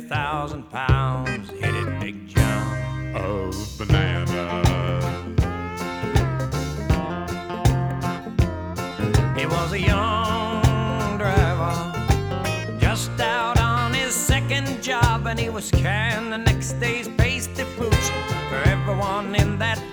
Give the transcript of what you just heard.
1,000 pounds, headed Big John of bananas. He was a young driver, just out on his second job, and he was carrying the next day's pasty fruits for everyone in that